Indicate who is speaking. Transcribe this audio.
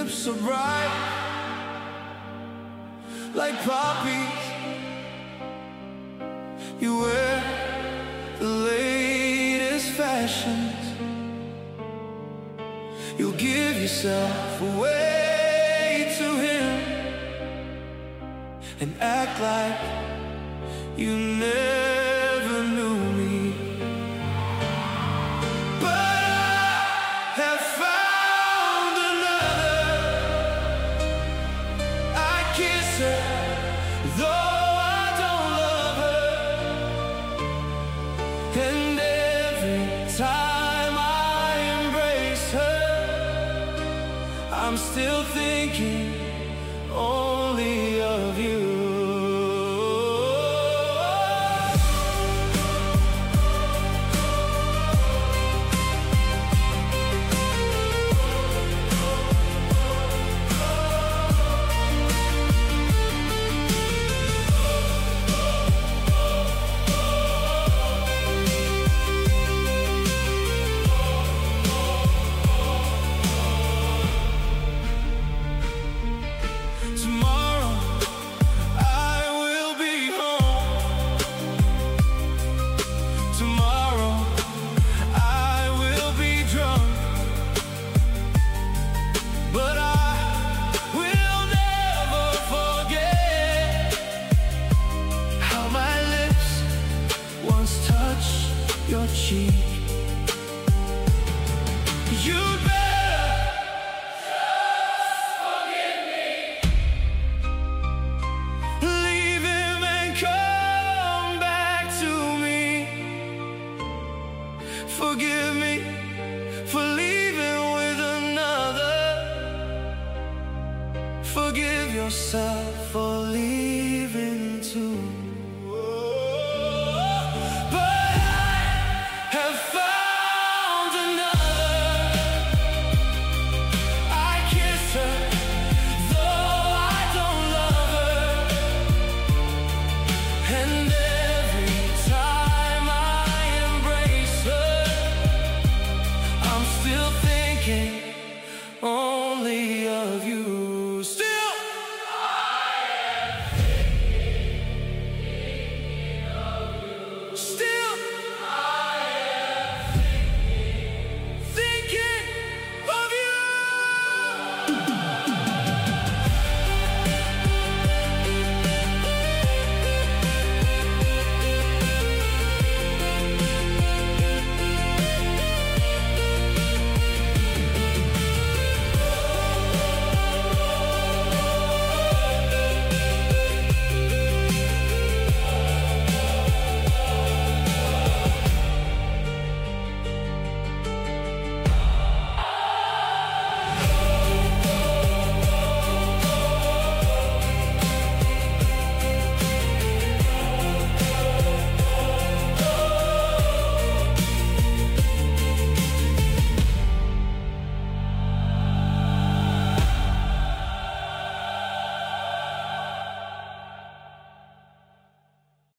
Speaker 1: lips are bright like poppies. You wear the latest fashions. You'll give yourself away to him and act like you never knew me. But I have found another. I kiss her though I don't love her, and every time I embrace her, I'm still thinking only of you. Your cheek. You'd better just forgive me. Leave him and come back to me. Forgive me for leaving with another. Forgive yourself for leaving.